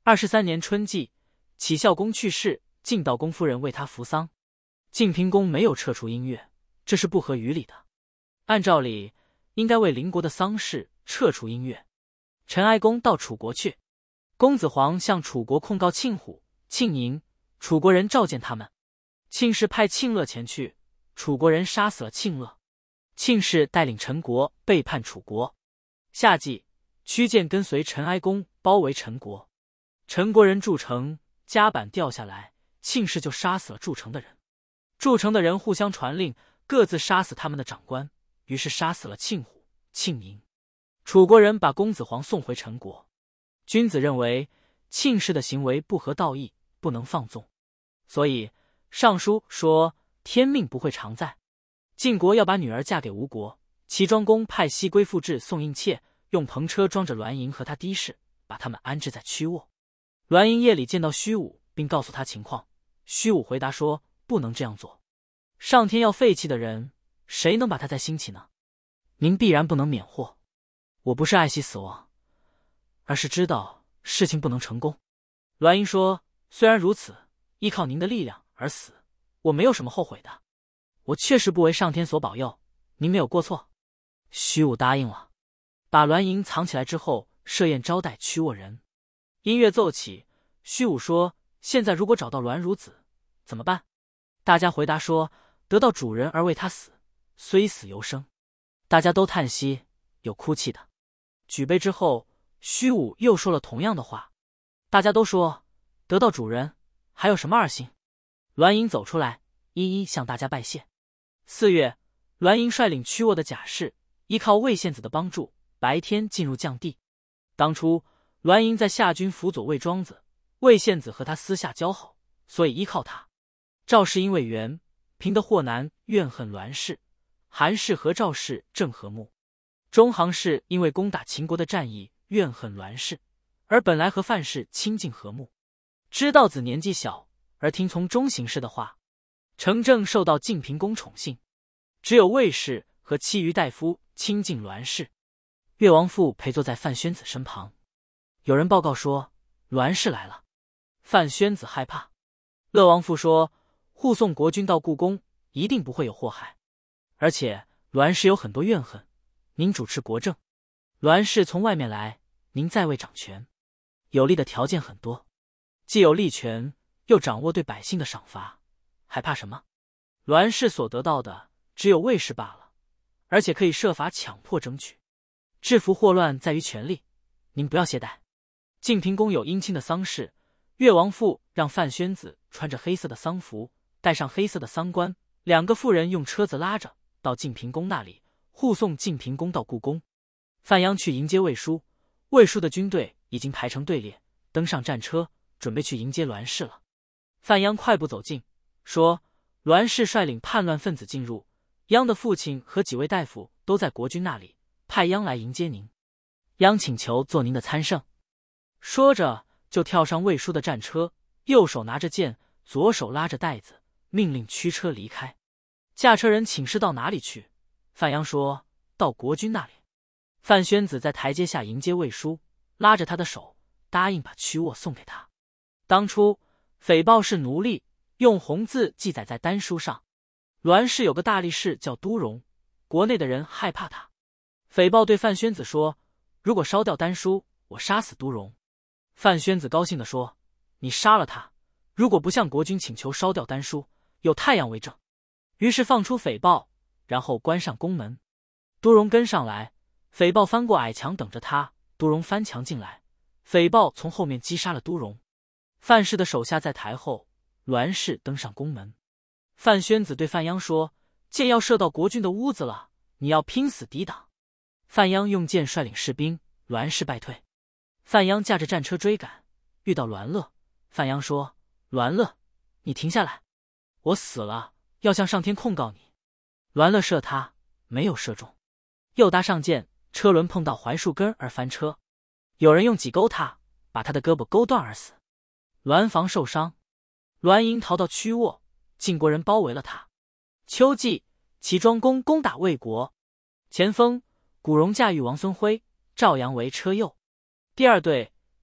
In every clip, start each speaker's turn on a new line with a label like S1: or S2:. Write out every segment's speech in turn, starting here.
S1: 23年春季，启孝公去世，晋悼公夫人为他服丧。晋平公没有撤除音乐，这是不合于理的。按照理，应该为邻国的丧事撤除音乐。陈哀公到楚国去，公子黄向楚国控告庆虎、庆宁，楚国人召见他们。庆氏派庆乐前去，楚国人杀死了庆乐。庆氏带领陈国背叛楚国。夏季，屈建跟随陈哀公包围陈国，陈国人筑城，甲板掉下来，庆氏就杀死了筑城的人。筑城的人互相传令，各自杀死他们的长官，于是杀死了庆虎、庆宁。楚国人把公子黄送回陈国。君子认为庆氏的行为不合道义，不能放纵，所以尚书说天命不会常在。晋国要把女儿嫁给吴国，齐庄公派西归附至送应妾，用篷车装着栾盈和他的士，把他们安置在曲沃。栾盈夜里见到虚武，并告诉他情况。虚武回答说，不能这样做，上天要废弃的人，谁能把他再兴起呢？您必然不能免祸。我不是爱惜死亡，而是知道事情不能成功。栾盈说，虽然如此，依靠您的力量而死，我没有什么后悔的。我确实不为上天所保佑，您没有过错。虚武答应了，把栾盈藏起来之后，设宴招待曲沃人。音乐奏起，虚武说，现在如果找到栾孺子怎么办？大家回答说，得到主人而为他死，虽死犹生。大家都叹息，有哭泣的。举杯之后，虚武又说了同样的话。大家都说，得到主人还有什么二心？栾盈走出来，一一向大家拜谢。4月，栾盈率领曲沃的甲士，依靠魏献子的帮助，白天进入绛地。当初栾盈在夏军辅佐魏庄子，魏献子和他私下交好，所以依靠他。赵氏因为袁、平的祸难，怨恨栾氏；韩氏和赵氏正和睦。中行氏因为攻打秦国的战役，怨恨栾氏，而本来和范氏亲近和睦。知道子年纪小，而听从中行氏的话。程正受到晋平公宠幸，只有魏氏和其余大夫亲近栾氏。越王父陪坐在范宣子身旁。有人报告说，栾氏来了。范宣子害怕。乐王父说，护送国君到故宫，一定不会有祸害。而且栾氏有很多怨恨，您主持国政，栾氏从外面来，您在位掌权，有利的条件很多，既有利权，又掌握对百姓的赏罚，还怕什么？栾氏所得到的只有魏氏罢了，而且可以设法强迫争取。制服祸乱在于权力，您不要懈怠。晋平公有姻亲的丧事，越王父让范宣子穿着黑色的丧服，戴上黑色的丧冠，2个妇人用车子拉着到晋平公那里，护送晋平公到故宫。范鞅去迎接魏书，魏书的军队已经排成队列，登上战车，准备去迎接栾氏了。范鞅快步走近，说，栾氏率领叛乱分子进入，鞅的父亲和几位大夫都在国君那里，派鞅来迎接您。鞅请求做您的参圣。说着就跳上魏书的战车，右手拿着剑，左手拉着带子，命令驱车离开。驾车人请示到哪里去，范鞅说，到国君那里。范宣子在台阶下迎接魏书，拉着他的手，答应把曲沃送给他。当初匪报是奴隶，用红字记载在丹书上。栾氏有个大力士叫都荣，国内的人害怕他。匪报对范宣子说，如果烧掉丹书，我杀死都荣。范宣子高兴地说，你杀了他，如果不向国君请求烧掉丹书，有太阳为证。于是放出匪报，然后关上宫门。都荣跟上来，匪报翻过矮墙等着他，都荣翻墙进来，匪报从后面击杀了都荣。范氏的手下在台后，栾氏登上宫门。范宣子对范鞅说，箭要射到国君的屋子了，你要拼死抵挡。范鞅用剑率领士兵，栾氏败退。范鞅驾着战车追赶，遇到栾乐。范鞅说，栾乐，你停下来，我死了要向上天控告你。栾乐射他，没有射中，又搭上箭，车轮碰到槐树根而翻车。有人用戟勾他，把他的胳膊勾断而死。栾房受伤，栾盈逃到曲沃，晋国人包围了他。秋季，齐庄公攻打魏国。前锋，古荣驾驭王孙辉，赵阳为车右。第二队，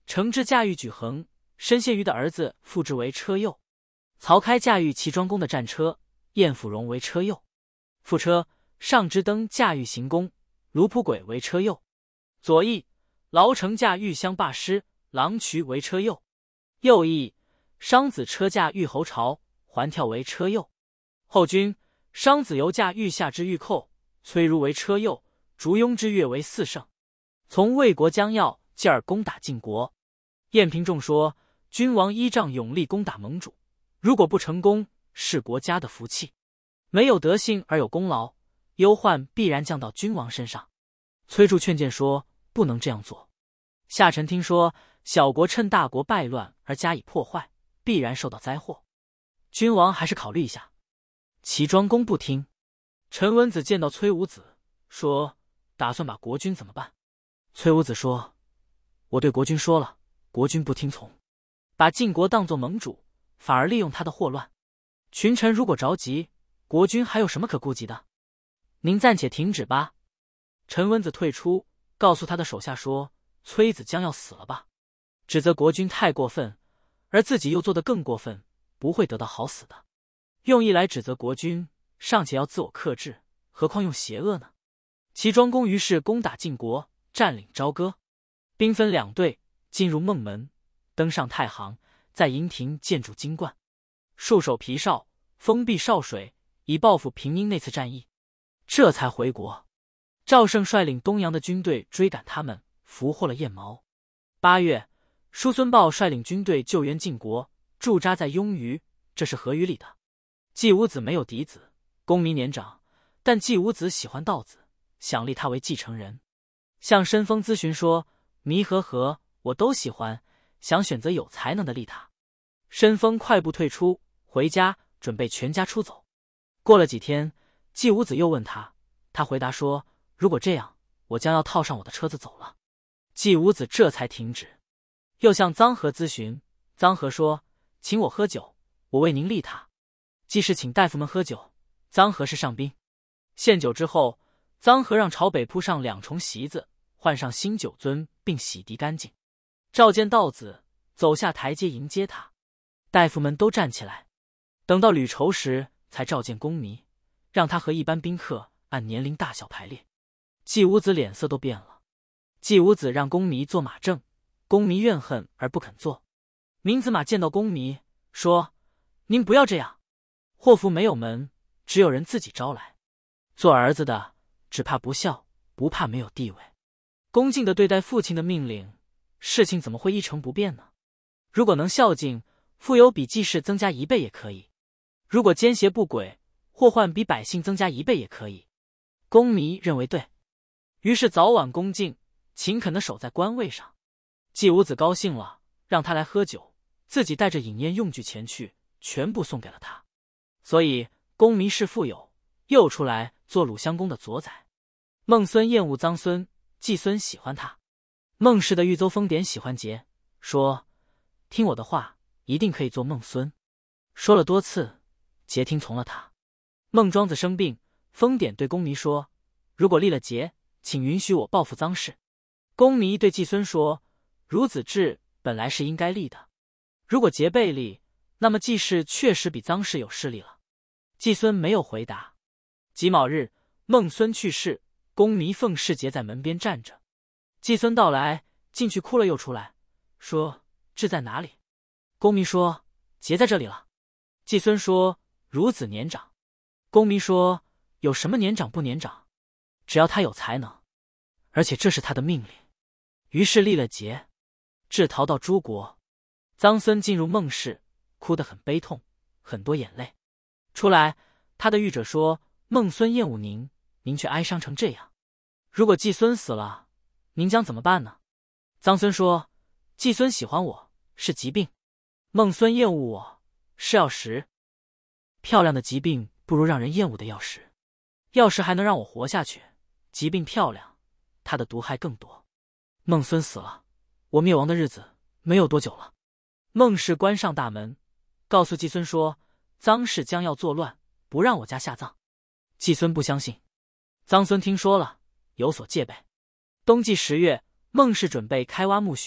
S1: 承之驾驭举衡，申谢瑜的儿子复之为车右。曹开驾驭齐庄公的战车，晏辅荣为车右。副车上之登驾驭行宫，卢普轨为车右。左翼劳成驾驭乡霸师，郎渠为车右。右翼商子车驾驭侯朝，环跳为车右。后军商子由驾驭下之御寇，崔如为车右，烛庸之越为四胜。从魏国将要继而攻打晋国。晏平仲说，君王依仗勇力攻打盟主，如果不成功，是国家的福气，没有德性而有功劳，忧患必然降到君王身上。崔杼劝谏说，不能这样做。下臣听说，小国趁大国败乱而加以破坏，必然受到灾祸，君王还是考虑一下。齐庄公不听。陈文子见到崔武子，说，打算把国君怎么办？崔武子说，我对国君说了，国君不听从，把晋国当作盟主，反而利用他的祸乱。群臣如果着急，国君还有什么可顾及的？您暂且停止吧。陈文子退出，告诉他的手下说，崔子将要死了吧，指责国君太过分，而自己又做得更过分，不会得到好死的。用意来指责国君，尚且要自我克制，何况用邪恶呢？齐庄公于是攻打晋国，占领朝歌，兵分两队，进入孟门，登上太行，在营亭建筑金冠，戍守皮少，封闭少水，以报复平阴那次战役，这才回国。赵胜率领东阳的军队追赶他们，俘获了燕毛。8月，叔孙豹率领军队救援晋国，驻扎在雍于，这是合于理的。季武子没有嫡子，公弥年长，但季武子喜欢道子，想立他为继承人。向申封咨询说，弥和我都喜欢，想选择有才能的立他。申封快步退出，回家准备全家出走。过了几天，季武子又问他，他回答说，如果这样，我将要套上我的车子走了。季武子这才停止。又向臧和咨询，臧和说，请我喝酒，我为您立他。既是请大夫们喝酒，臧和是上宾。献酒之后，臧和让朝北铺上2重席子，换上新酒樽，并洗涤干净。召见道子，走下台阶迎接他。大夫们都站起来。等到履酬时，才召见公弥，让他和一般宾客按年龄大小排列。季武子脸色都变了。季武子让公弥坐马正，公弥怨恨而不肯坐。闵子马见到公弥，说，您不要这样，祸福没有门，只有人自己招来。做儿子的只怕不孝，不怕没有地位。恭敬地对待父亲的命令，事情怎么会一成不变呢？如果能孝敬，富有比季氏增加1倍也可以；如果奸邪不轨，祸患比百姓增加1倍也可以。公弥认为对，于是早晚恭敬，勤恳地守在官位上。季武子高兴了，让他来喝酒，自己带着饮宴用具前去，全部送给了他。所以公弥是富有，又出来做鲁襄公的佐宰。孟孙厌恶臧孙，季孙喜欢他。孟氏的豫邹封典喜欢桀，说，听我的话，一定可以做孟孙。说了多次，桀听从了他。孟庄子生病，封典对公弥说，如果立了桀，请允许我报复臧氏。公弥对季孙说，孺子制本来是应该立的，如果桀被立，那么季氏确实比臧氏有势力了。季孙没有回答。己卯日，孟孙去世，公弥奉侍桀在门边站着。季孙到来，进去哭了又出来，说，志在哪里？公弥说，桀在这里了。季孙说，孺子年长。公弥说，有什么年长不年长？只要他有才能，而且这是他的命令。于是立了桀，志逃到诸国。臧孙进入孟氏，哭得很悲痛，很多眼泪。出来，他的御者说，孟孙厌恶您，您却哀伤成这样。如果季孙死了，您将怎么办呢？臧孙说，季孙喜欢我，是疾病；孟孙厌恶我，是药石。漂亮的疾病不如让人厌恶的药石，药石还能让我活下去，疾病漂亮，它的毒害更多。孟孙死了，我灭亡的日子没有多久了。孟氏关上大门，告诉季孙说，臧氏将要作乱，不让我家下葬。季孙不相信。臧孙听说了，有所戒备。冬季10月，孟氏准备开挖墓穴，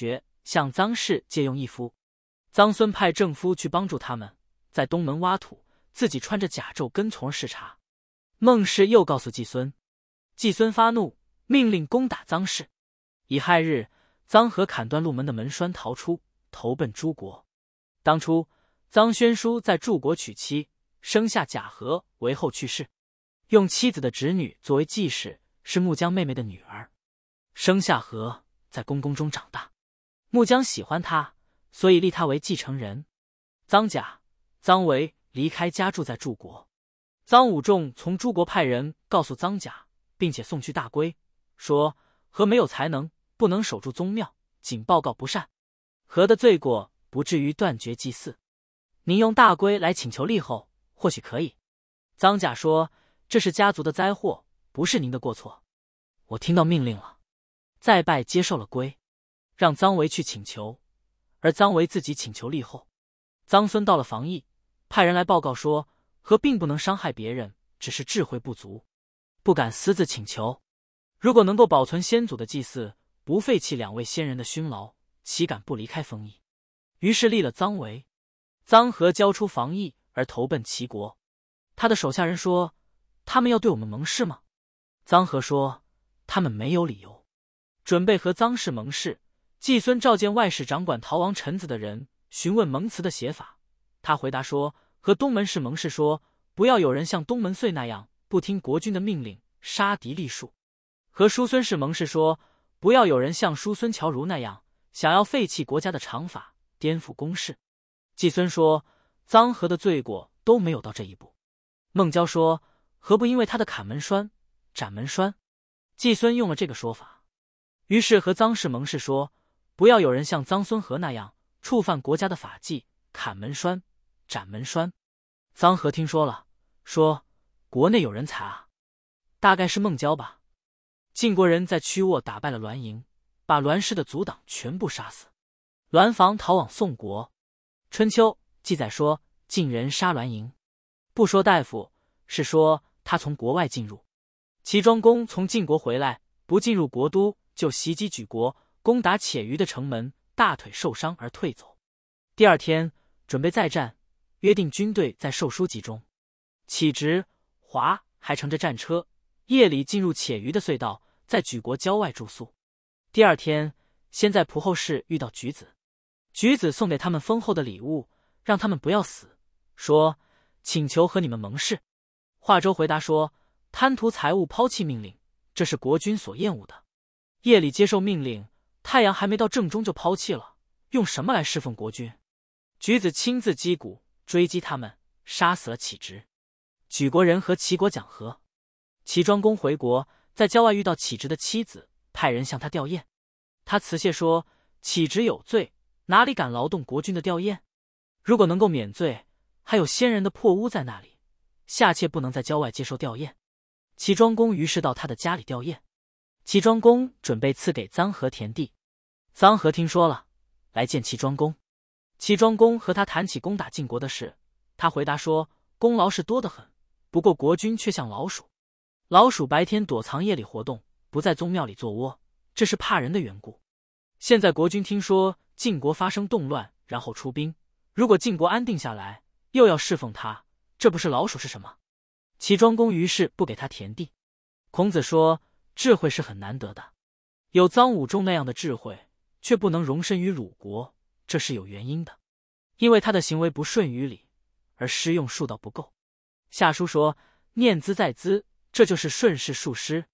S1: 向臧氏借用一夫。臧孙派正夫去帮助他们，在东门挖土，自己穿着甲胄跟从而视察。孟氏又告诉季孙，季孙发怒，命令攻打臧氏。乙亥日，臧和砍断路门的门栓逃出，投奔诸国。当初臧宣书在柱国娶妻，生下贾和为后去世，用妻子的侄女作为继室，是穆姜妹妹的女儿。生下和在宫中长大，穆姜喜欢他，所以立他为继承人。臧甲、臧维离开家住在柱国。臧武仲从诸国派人告诉臧甲，并且送去大圭，说和没有才能，不能守住宗庙，仅报告不善。和的罪过不至于断绝祭祀，您用大圭来请求立后，或许可以。臧甲说，这是家族的灾祸，不是您的过错。我听到命令了，再拜接受了圭，让臧维去请求，而臧维自己请求立后。臧孙到了防疫，派人来报告说，和并不能伤害别人，只是智慧不足，不敢私自请求。如果能够保存先祖的祭祀，不废弃2位先人的勋劳，岂敢不离开丰邑？于是立了臧维。臧和交出防疫而投奔齐国。他的手下人说，他们要对我们盟誓吗？臧和说，他们没有理由，准备和臧氏盟誓。季孙召见外事掌管逃亡臣子的人，询问盟词的写法。他回答说，和东门氏盟誓说，不要有人像东门遂那样不听国君的命令，杀敌立树。和叔孙氏盟誓说，不要有人像叔孙侨如那样想要废弃国家的常法，颠覆公事。季孙说，臧和的罪过都没有到这一步。孟郊说，何不因为他的砍门栓、斩门栓？季孙用了这个说法。于是和臧氏盟誓说，不要有人像臧孙和那样触犯国家的法纪，砍门栓、斩门栓。臧和听说了，说，国内有人才啊，大概是孟郊吧。晋国人在曲沃打败了栾营，把栾氏的族党全部杀死。栾房逃往宋国。春秋记载说，晋人杀栾营，不说大夫，是说他从国外进入。齐庄公从晋国回来，不进入国都，就袭击莒国，攻打且余的城门，大腿受伤而退走。第二天准备再战，约定军队在授书集中。启直、华还乘着战车，夜里进入且余的隧道，在莒国郊外住宿。第二天，先在蒲后氏遇到橘子，橘子送给他们丰厚的礼物，让他们不要死，说请求和你们盟誓。华州回答说，贪图财物抛弃命令，这是国君所厌恶的。夜里接受命令，太阳还没到正中就抛弃了，用什么来侍奉国君？橘子亲自击鼓追击他们，杀死了启直。莒国人和齐国讲和。齐庄公回国，在郊外遇到启直的妻子，派人向他吊唁。他辞谢说，启直有罪，哪里敢劳动国君的吊唁？如果能够免罪，还有先人的破屋在那里，下妾不能在郊外接受吊唁。齐庄公于是到他的家里吊唁。齐庄公准备赐给臧和田地。臧和听说了，来见齐庄公。齐庄公和他谈起攻打晋国的事，他回答说，功劳是多得很，不过国君却像老鼠，老鼠白天躲藏，夜里活动，不在宗庙里做窝，这是怕人的缘故。现在国君听说晋国发生动乱，然后出兵，如果晋国安定下来，又要侍奉他，这不是老鼠是什么？齐庄公于是不给他田地。孔子说，智慧是很难得的，有臧武仲那样的智慧，却不能容身于鲁国，这是有原因的，因为他的行为不顺于理，而施用术道不够。下书说，念兹在兹，这就是顺势术师，